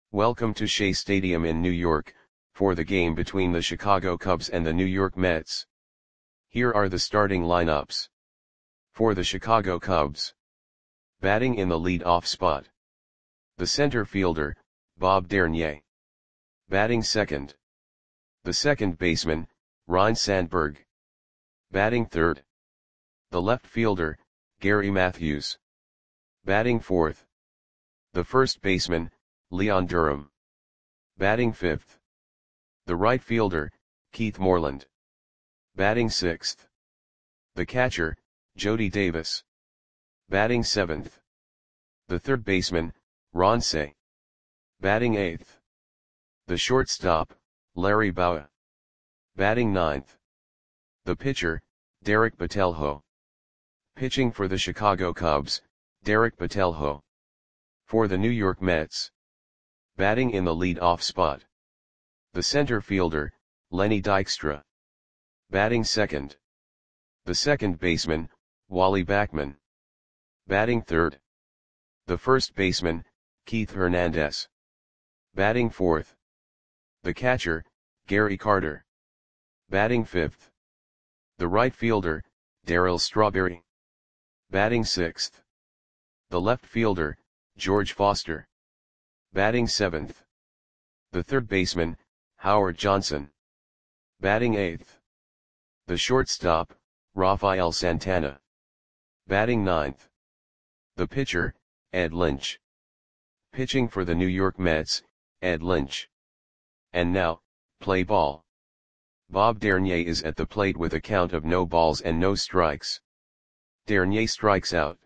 Welcome to Shea Stadium in New York, for the game between the Chicago Cubs and the New York Mets. Here are the starting lineups. For the Chicago Cubs. Batting in the lead-off spot. The center fielder, Bob Dernier. Batting second. The second baseman, Ryne Sandberg. Batting third. The left fielder, Gary Matthews. Batting fourth. The first baseman, Leon Durham. Batting fifth. The right fielder, Keith Moreland. Batting sixth. The catcher, Jody Davis. Batting seventh. The third baseman, Ron Cey. Batting eighth. The shortstop, Larry Bowa. Batting ninth. The pitcher, Derek Botelho. Pitching for the Chicago Cubs, Derek Botelho. For the New York Mets. Batting in the lead-off spot. The center fielder, Lenny Dykstra. Batting second. The second baseman, Wally Backman. Batting third. The first baseman, Keith Hernandez. Batting fourth. The catcher, Gary Carter. Batting fifth. The right fielder, Darryl Strawberry. Batting sixth. The left fielder, George Foster. Batting seventh. The third baseman, Howard Johnson. Batting eighth. The shortstop, Rafael Santana. Batting ninth. The pitcher, Ed Lynch. Pitching for the New York Mets, Ed Lynch. And now, play ball. Bob Dernier is at the plate with a count of no balls and no strikes. Dernier strikes out.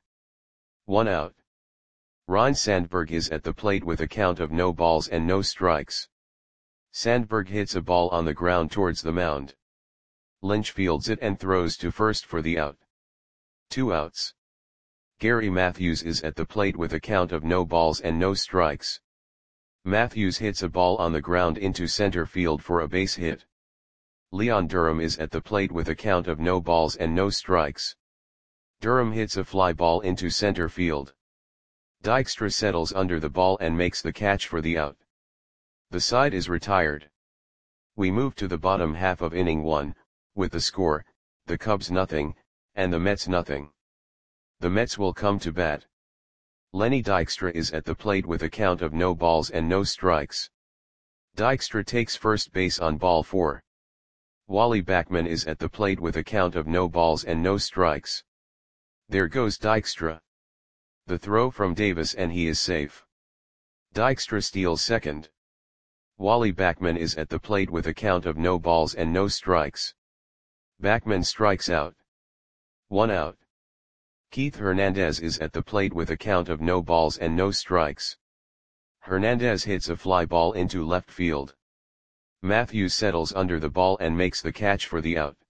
1 out. Ryne Sandberg is at the plate with a count of no balls and no strikes. Sandberg hits a ball on the ground towards the mound. Lynch fields it and throws to first for the out. 2 outs. Gary Matthews is at the plate with a count of no balls and no strikes. Matthews hits a ball on the ground into center field for a base hit. Leon Durham is at the plate with a count of no balls and no strikes. Durham hits a fly ball into center field. Dykstra settles under the ball and makes the catch for the out. The side is retired. We move to the bottom half of inning 1, with the score, the Cubs nothing, and the Mets nothing. The Mets will come to bat. Lenny Dykstra is at the plate with a count of no balls and no strikes. Dykstra takes first base on ball 4. Wally Backman is at the plate with a count of no balls and no strikes. There goes Dykstra. The throw from Davis and he is safe. Dykstra steals second. Wally Backman is at the plate with a count of no balls and no strikes. Backman strikes out. 1 out. Keith Hernandez is at the plate with a count of no balls and no strikes. Hernandez hits a fly ball into left field. Matthews settles under the ball and makes the catch for the out.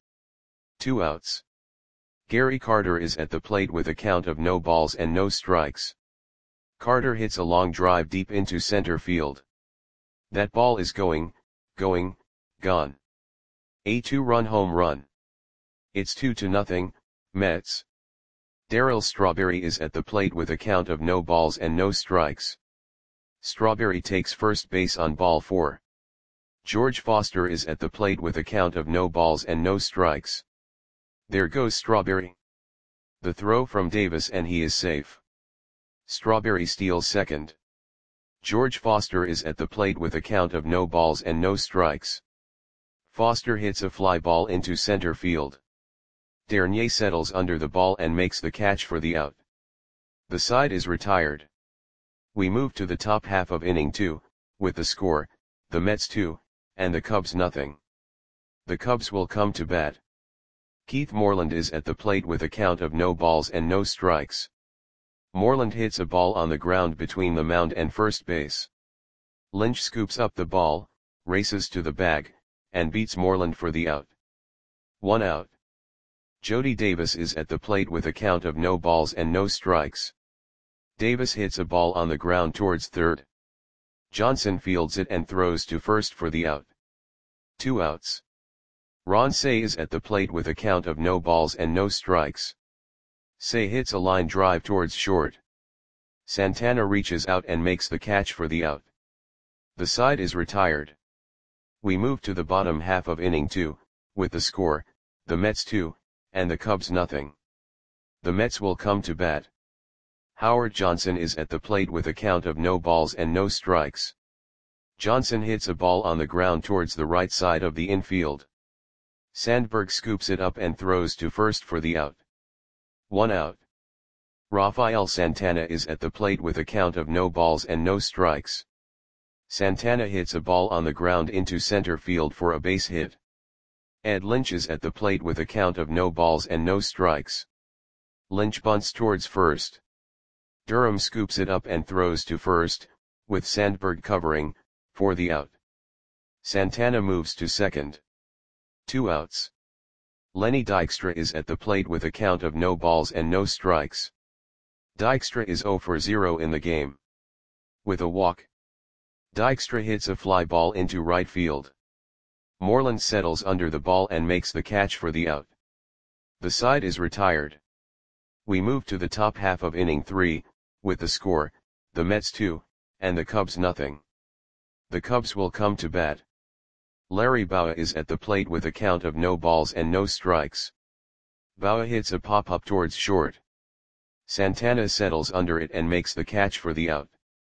2 outs. Gary Carter is at the plate with a count of no balls and no strikes. Carter hits a long drive deep into center field. That ball is gone. A 2-run home run. It's 2-0, Mets. Darryl Strawberry is at the plate with a count of no balls and no strikes. Strawberry takes first base on ball 4. George Foster is at the plate with a count of no balls and no strikes. There goes Strawberry. The throw from Davis and he is safe. Strawberry steals second. George Foster is at the plate with a count of no balls and no strikes. Foster hits a fly ball into center field. Dernier settles under the ball and makes the catch for the out. The side is retired. We move to the top half of inning 2, with the score, the Mets 2, and the Cubs nothing. The Cubs will come to bat. Keith Moreland is at the plate with a count of no balls and no strikes. Moreland hits a ball on the ground between the mound and first base. Lynch scoops up the ball, races to the bag, and beats Moreland for the out. 1 out. Jody Davis is at the plate with a count of no balls and no strikes. Davis hits a ball on the ground towards third. Johnson fields it and throws to first for the out. 2 outs. Ron Cey is at the plate with a count of no balls and no strikes. Cey hits a line drive towards short. Santana reaches out and makes the catch for the out. The side is retired. We move to the bottom half of inning 2, with the score, the Mets 2, and the Cubs nothing. The Mets will come to bat. Howard Johnson is at the plate with a count of no balls and no strikes. Johnson hits a ball on the ground towards the right side of the infield. Sandberg scoops it up and throws to first for the out. 1 out. Rafael Santana is at the plate with a count of no balls and no strikes. Santana hits a ball on the ground into center field for a base hit. Ed Lynch is at the plate with a count of no balls and no strikes. Lynch bunts towards first. Durham scoops it up and throws to first, with Sandberg covering, for the out. Santana moves to second. 2 outs. Lenny Dykstra is at the plate with a count of no balls and no strikes. Dykstra is 0 for 0 in the game. With a walk, Dykstra hits a fly ball into right field. Moreland settles under the ball and makes the catch for the out. The side is retired. We move to the top half of inning 3, with the score, the Mets 2, and the Cubs nothing. The Cubs will come to bat. Larry Bowa is at the plate with a count of no balls and no strikes. Bowa hits a pop-up towards short. Santana settles under it and makes the catch for the out.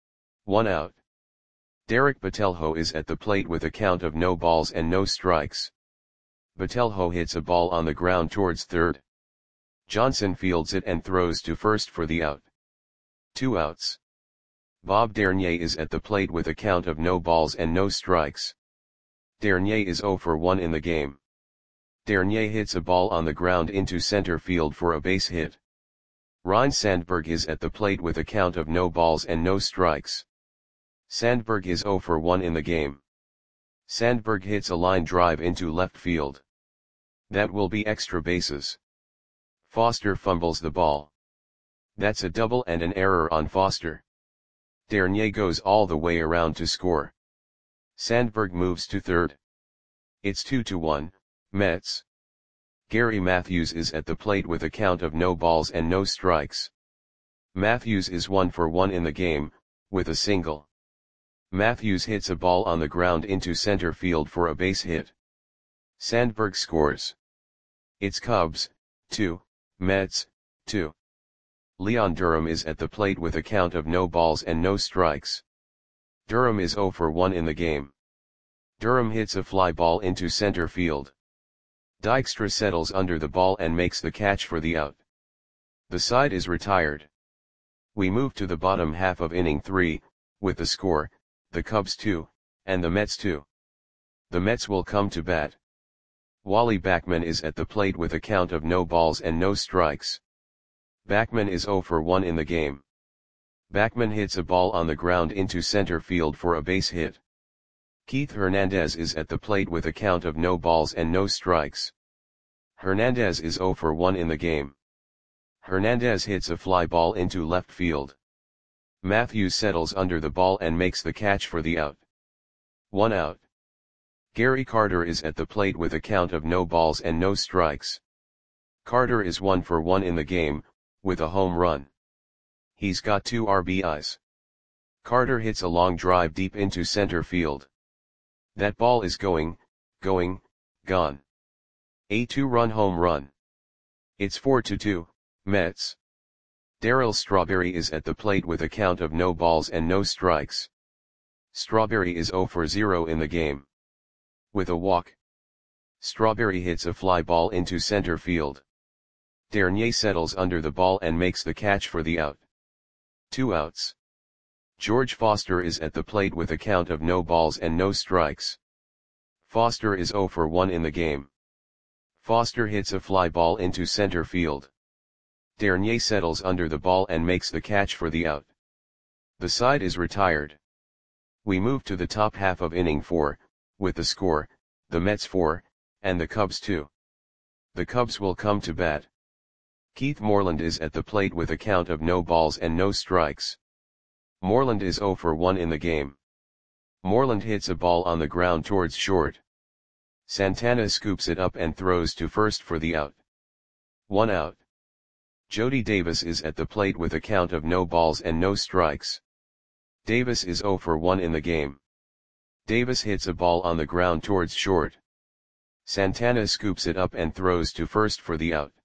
1 out. Derek Botelho is at the plate with a count of no balls and no strikes. Botelho hits a ball on the ground towards third. Johnson fields it and throws to first for the out. 2 outs. Bob Dernier is at the plate with a count of no balls and no strikes. Dernier is 0 for 1 in the game. Dernier hits a ball on the ground into center field for a base hit. Ryne Sandberg is at the plate with a count of no balls and no strikes. Sandberg is 0 for 1 in the game. Sandberg hits a line drive into left field. That will be extra bases. Foster fumbles the ball. That's a double and an error on Foster. Dernier goes all the way around to score. Sandberg moves to third. It's 2-1, Mets. Gary Matthews is at the plate with a count of no balls and no strikes. Matthews is 1 for 1 in the game, with a single. Matthews hits a ball on the ground into center field for a base hit. Sandberg scores. It's Cubs, 2, Mets, 2. Leon Durham is at the plate with a count of no balls and no strikes. Durham is 0 for 1 in the game. Durham hits a fly ball into center field. Dykstra settles under the ball and makes the catch for the out. The side is retired. We move to the bottom half of inning 3, with the score, the Cubs 2, and the Mets 2. The Mets will come to bat. Wally Backman is at the plate with a count of no balls and no strikes. Backman is 0 for 1 in the game. Backman hits a ball on the ground into center field for a base hit. Keith Hernandez is at the plate with a count of no balls and no strikes. Hernandez is 0 for 1 in the game. Hernandez hits a fly ball into left field. Matthews settles under the ball and makes the catch for the out. 1 out. Gary Carter is at the plate with a count of no balls and no strikes. Carter is 1 for 1 in the game, with a home run. He's got 2 RBIs. Carter hits a long drive deep into center field. That ball is gone. A 2-run home run. It's 4-2, Mets. Darryl Strawberry is at the plate with a count of no balls and no strikes. Strawberry is 0 for 0 in the game. With a walk, Strawberry hits a fly ball into center field. Dernier settles under the ball and makes the catch for the out. 2 outs. George Foster is at the plate with a count of no balls and no strikes. Foster is 0 for 1 in the game. Foster hits a fly ball into center field. Dernier settles under the ball and makes the catch for the out. The side is retired. We move to the top half of inning 4, with the score, the Mets 4, and the Cubs 2. The Cubs will come to bat. Keith Moreland is at the plate with a count of no balls and no strikes. Moreland is 0 for 1 in the game. Moreland hits a ball on the ground towards short. Santana scoops it up and throws to first for the out. 1 out. Jody Davis is at the plate with a count of no balls and no strikes. Davis is 0 for 1 in the game. Davis hits a ball on the ground towards short. Santana scoops it up and throws to first for the out.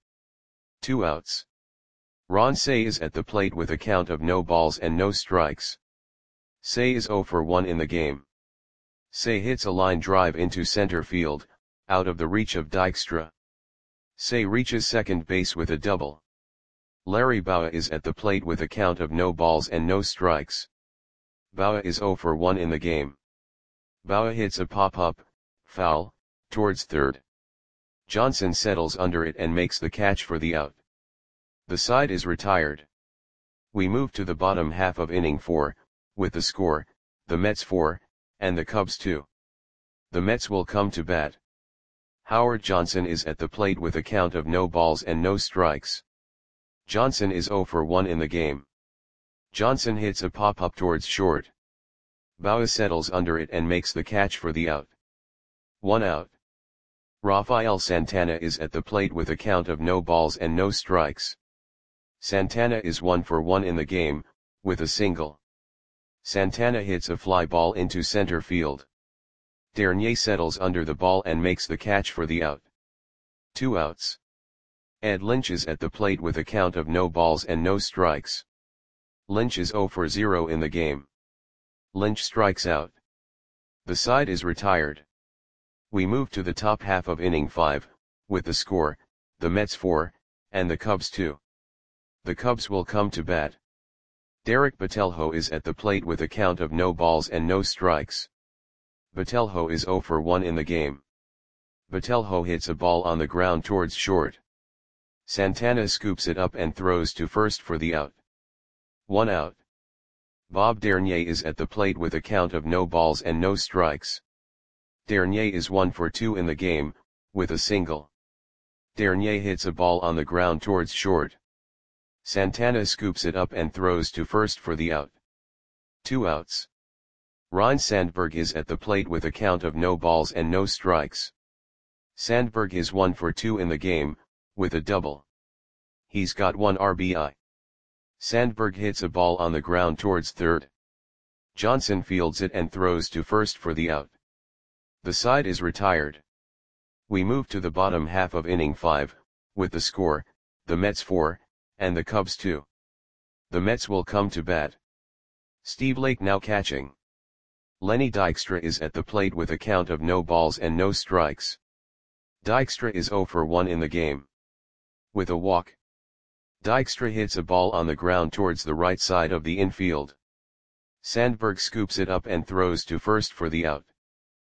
2 outs. Ron Cey is at the plate with a count of no balls and no strikes. Cey is 0 for 1 in the game. Cey hits a line drive into center field, out of the reach of Dykstra. Cey reaches second base with a double. Larry Bowa is at the plate with a count of no balls and no strikes. Bowa is 0 for 1 in the game. Bowa hits a pop-up, foul, towards third. Johnson settles under it and makes the catch for the out. The side is retired. We move to the bottom half of inning 4, with the score, the Mets 4, and the Cubs 2. The Mets will come to bat. Howard Johnson is at the plate with a count of no balls and no strikes. Johnson is 0 for 1 in the game. Johnson hits a pop-up towards short. Bowa settles under it and makes the catch for the out. 1 out. Rafael Santana is at the plate with a count of no balls and no strikes. Santana is 1 for 1 in the game, with a single. Santana hits a fly ball into center field. Dernier settles under the ball and makes the catch for the out. 2 outs. Ed Lynch is at the plate with a count of no balls and no strikes. Lynch is 0 for 0 in the game. Lynch strikes out. The side is retired. We move to the top half of inning 5, with the score, the Mets 4, and the Cubs 2. The Cubs will come to bat. Derek Botelho is at the plate with a count of no balls and no strikes. Botelho is 0 for 1 in the game. Botelho hits a ball on the ground towards short. Santana scoops it up and throws to first for the out. 1 out. Bob Dernier is at the plate with a count of no balls and no strikes. Dernier is 1 for 2 in the game, with a single. Dernier hits a ball on the ground towards short. Santana scoops it up and throws to first for the out. 2 outs. Ryne Sandberg is at the plate with a count of no balls and no strikes. Sandberg is 1 for 2 in the game, with a double. He's got 1 RBI. Sandberg hits a ball on the ground towards third. Johnson fields it and throws to first for the out. The side is retired. We move to the bottom half of inning 5, with the score, the Mets 4, and the Cubs 2. The Mets will come to bat. Steve Lake now catching. Lenny Dykstra is at the plate with a count of no balls and no strikes. Dykstra is 0 for 1 in the game. With a walk. Dykstra hits a ball on the ground towards the right side of the infield. Sandberg scoops it up and throws to first for the out.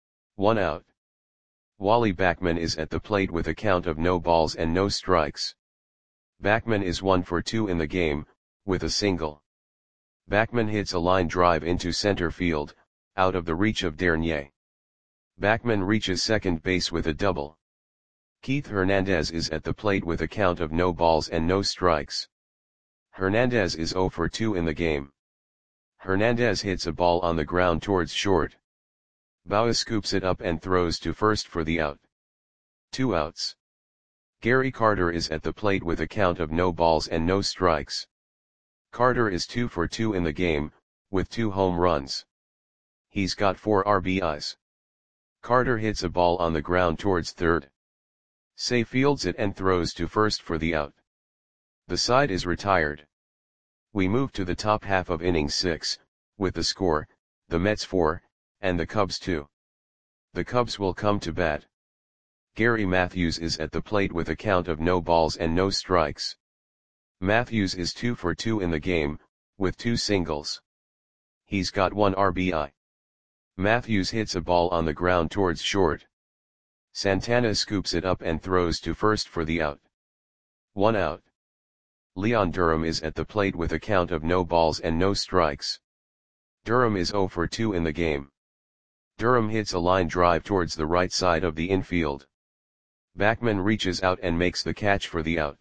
1 out. Wally Backman is at the plate with a count of no balls and no strikes. Backman is 1 for 2 in the game, with a single. Backman hits a line drive into center field, out of the reach of Dernier. Backman reaches second base with a double. Keith Hernandez is at the plate with a count of no balls and no strikes. Hernandez is 0 for 2 in the game. Hernandez hits a ball on the ground towards short. Bowa scoops it up and throws to first for the out. 2 outs. Gary Carter is at the plate with a count of no balls and no strikes. Carter is 2 for 2 in the game, with 2 home runs. He's got 4 RBIs. Carter hits a ball on the ground towards third. Cey fields it and throws to first for the out. The side is retired. We move to the top half of inning 6, with the score, the Mets 4, and the Cubs 2. The Cubs will come to bat. Gary Matthews is at the plate with a count of no balls and no strikes. Matthews is 2 for 2 in the game, with 2 singles. He's got 1 RBI. Matthews hits a ball on the ground towards short. Santana scoops it up and throws to first for the out. 1 out. Leon Durham is at the plate with a count of no balls and no strikes. Durham is 0 for 2 in the game. Durham hits a line drive towards the right side of the infield. Backman reaches out and makes the catch for the out.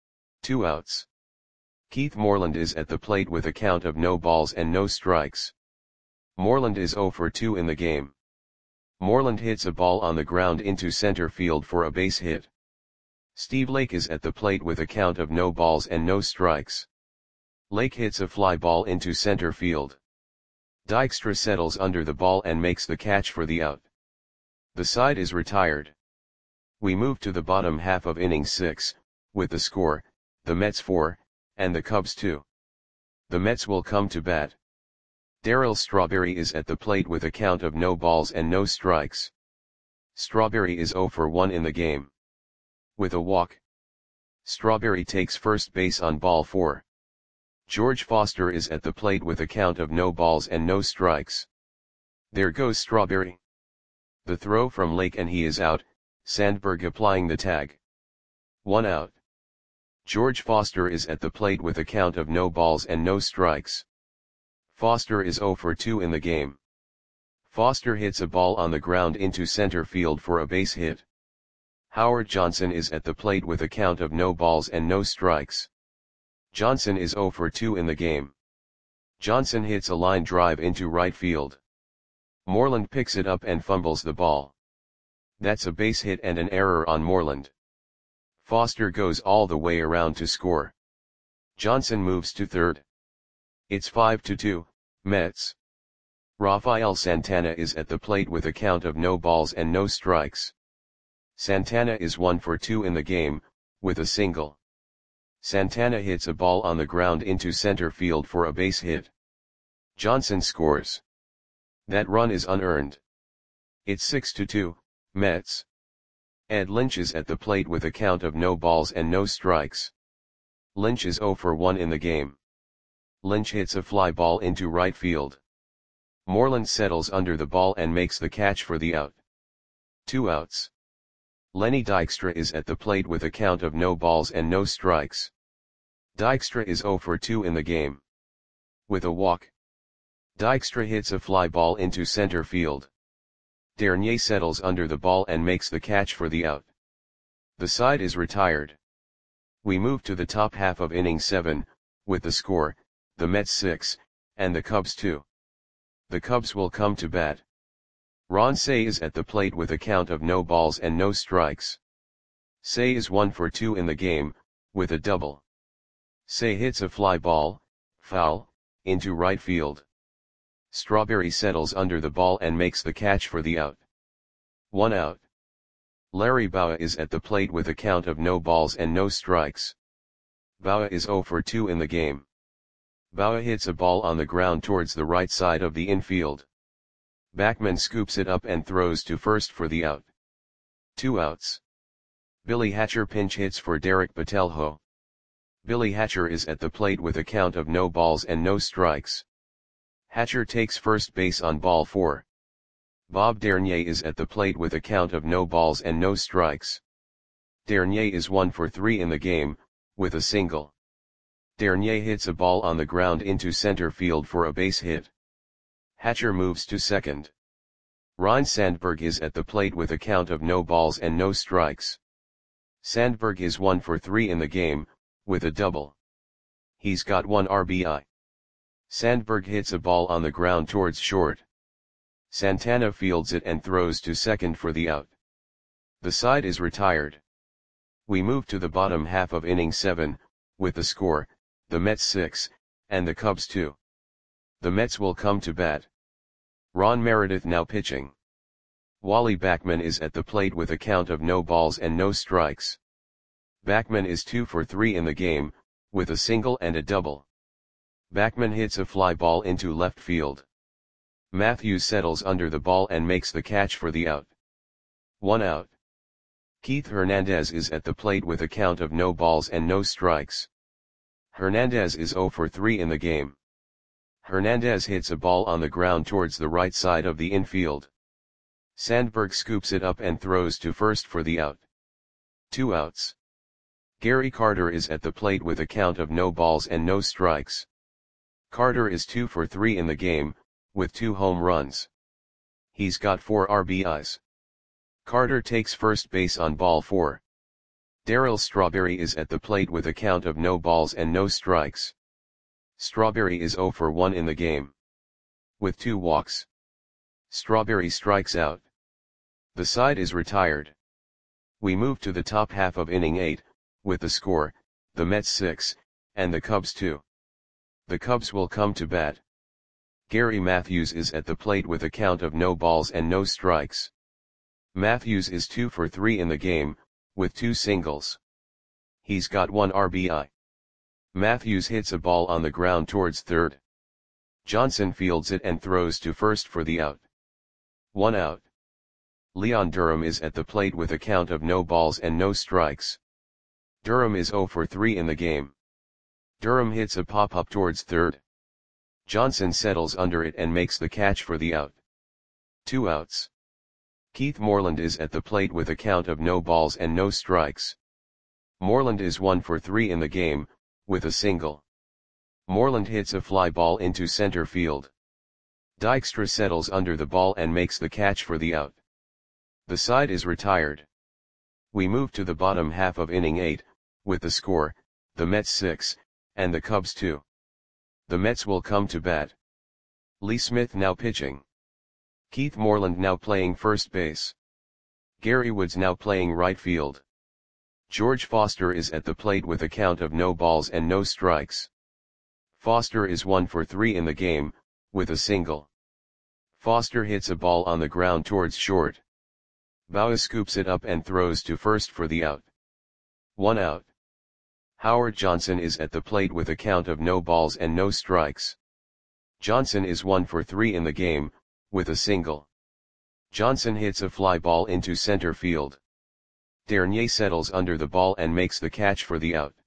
2 outs. Keith Moreland is at the plate with a count of no balls and no strikes. Moreland is 0 for 2 in the game. Moreland hits a ball on the ground into center field for a base hit. Steve Lake is at the plate with a count of no balls and no strikes. Lake hits a fly ball into center field. Dykstra settles under the ball and makes the catch for the out. The side is retired. We move to the bottom half of inning 6, with the score, the Mets 4, and the Cubs 2. The Mets will come to bat. Darryl Strawberry is at the plate with a count of no balls and no strikes. Strawberry is 0 for 1 in the game. With a walk. Strawberry takes first base on ball 4. George Foster is at the plate with a count of no balls and no strikes. There goes Strawberry. The throw from Lake and he is out, Sandberg applying the tag. 1 out. George Foster is at the plate with a count of no balls and no strikes. Foster is 0 for 2 in the game. Foster hits a ball on the ground into center field for a base hit. Howard Johnson is at the plate with a count of no balls and no strikes. Johnson is 0 for 2 in the game. Johnson hits a line drive into right field. Moreland picks it up and fumbles the ball. That's a base hit and an error on Moreland. Foster goes all the way around to score. Johnson moves to third. It's 5-2, Mets. Rafael Santana is at the plate with a count of no balls and no strikes. Santana is 1 for 2 in the game, with a single. Santana hits a ball on the ground into center field for a base hit. Johnson scores. That run is unearned. It's 6-2, Mets. Ed Lynch is at the plate with a count of no balls and no strikes. Lynch is 0 for 1 in the game. Lynch hits a fly ball into right field. Moreland settles under the ball and makes the catch for the out. 2 outs. Lenny Dykstra is at the plate with a count of no balls and no strikes. Dykstra is 0 for 2 in the game. With a walk. Dykstra hits a fly ball into center field. Dernier settles under the ball and makes the catch for the out. The side is retired. We move to the top half of inning 7, with the score, the Mets 6, and the Cubs 2. The Cubs will come to bat. Ron Cey is at the plate with a count of no balls and no strikes. Cey is 1 for 2 in the game, with a double. Cey hits a fly ball, foul, into right field. Strawberry settles under the ball and makes the catch for the out. 1 out. Larry Bowa is at the plate with a count of no balls and no strikes. Bowa is 0 for 2 in the game. Bowa hits a ball on the ground towards the right side of the infield. Backman scoops it up and throws to first for the out. 2 outs. Billy Hatcher pinch hits for Derek Botelho. Billy Hatcher is at the plate with a count of no balls and no strikes. Hatcher takes first base on ball 4. Bob Dernier is at the plate with a count of no balls and no strikes. Dernier is 1 for 3 in the game, with a single. Dernier hits a ball on the ground into center field for a base hit. Hatcher moves to second. Ryne Sandberg is at the plate with a count of no balls and no strikes. Sandberg is 1 for 3 in the game, with a double. He's got 1 RBI. Sandberg hits a ball on the ground towards short. Santana fields it and throws to second for the out. The side is retired. We move to the bottom half of inning 7, with the score, the Mets 6, and the Cubs 2. The Mets will come to bat. Ron Meredith now pitching. Wally Backman is at the plate with a count of no balls and no strikes. Backman is 2 for 3 in the game, with a single and a double. Backman hits a fly ball into left field. Matthews settles under the ball and makes the catch for the out. 1 out. Keith Hernandez is at the plate with a count of no balls and no strikes. Hernandez is 0 for 3 in the game. Hernandez hits a ball on the ground towards the right side of the infield. Sandberg scoops it up and throws to first for the out. 2 outs. Gary Carter is at the plate with a count of no balls and no strikes. Carter is 2 for 3 in the game, with 2 home runs. He's got 4 RBIs. Carter takes first base on ball 4. Darryl Strawberry is at the plate with a count of no balls and no strikes. Strawberry is 0 for 1 in the game. With 2 walks. Strawberry strikes out. The side is retired. We move to the top half of inning 8, with the score, the Mets 6, and the Cubs 2. The Cubs will come to bat. Gary Matthews is at the plate with a count of no balls and no strikes. Matthews is 2 for 3 in the game, with 2 singles. He's got 1 RBI. Matthews hits a ball on the ground towards third. Johnson fields it and throws to first for the out. 1 out. Leon Durham is at the plate with a count of no balls and no strikes. Durham is 0 for 3 in the game. Durham hits a pop-up towards third. Johnson settles under it and makes the catch for the out. 2 outs. Keith Moreland is at the plate with a count of no balls and no strikes. Moreland is 1 for 3 in the game, with a single. Moreland hits a fly ball into center field. Dykstra settles under the ball and makes the catch for the out. The side is retired. We move to the bottom half of inning 8, with the score, the Mets 6, and the Cubs 2. The Mets will come to bat. Lee Smith now pitching. Keith Moreland now playing first base. Gary Woods now playing right field. George Foster is at the plate with a count of no balls and no strikes. Foster is 1 for 3 in the game, with a single. Foster hits a ball on the ground towards short. Bowa scoops it up and throws to first for the out. 1 out. Howard Johnson is at the plate with a count of no balls and no strikes. Johnson is 1 for 3 in the game, with a single. Johnson hits a fly ball into center field. Dernier settles under the ball and makes the catch for the out.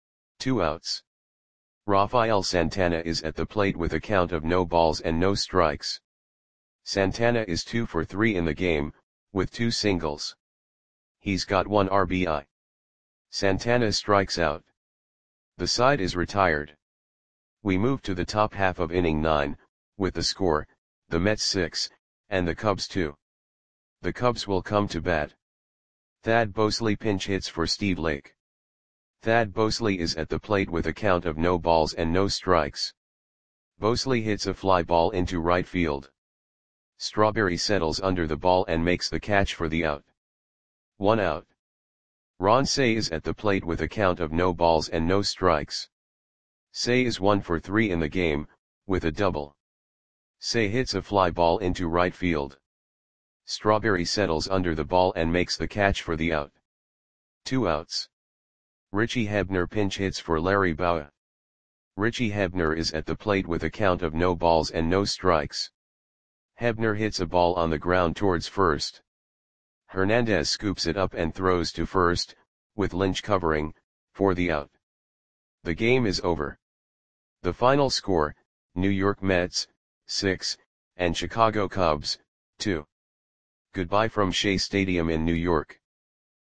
2 outs. Rafael Santana is at the plate with a count of no balls and no strikes. Santana is 2 for 3 in the game, with 2 singles. He's got 1 RBI. Santana strikes out. The side is retired. We move to the top half of inning 9, with the score, the Mets 6, and the Cubs 2. The Cubs will come to bat. Thad Bosley pinch hits for Steve Lake. Thad Bosley is at the plate with a count of no balls and no strikes. Bosley hits a fly ball into right field. Strawberry settles under the ball and makes the catch for the out. 1 out. Ron Cey is at the plate with a count of no balls and no strikes. Cey is 1 for 3 in the game, with a double. Cey hits a fly ball into right field. Strawberry settles under the ball and makes the catch for the out. 2 outs. Richie Hebner pinch hits for Larry Bowa. Richie Hebner is at the plate with a count of no balls and no strikes. Hebner hits a ball on the ground towards first. Hernandez scoops it up and throws to first, with Lynch covering, for the out. The game is over. The final score, New York Mets, 6, and Chicago Cubs, 2. Goodbye from Shea Stadium in New York.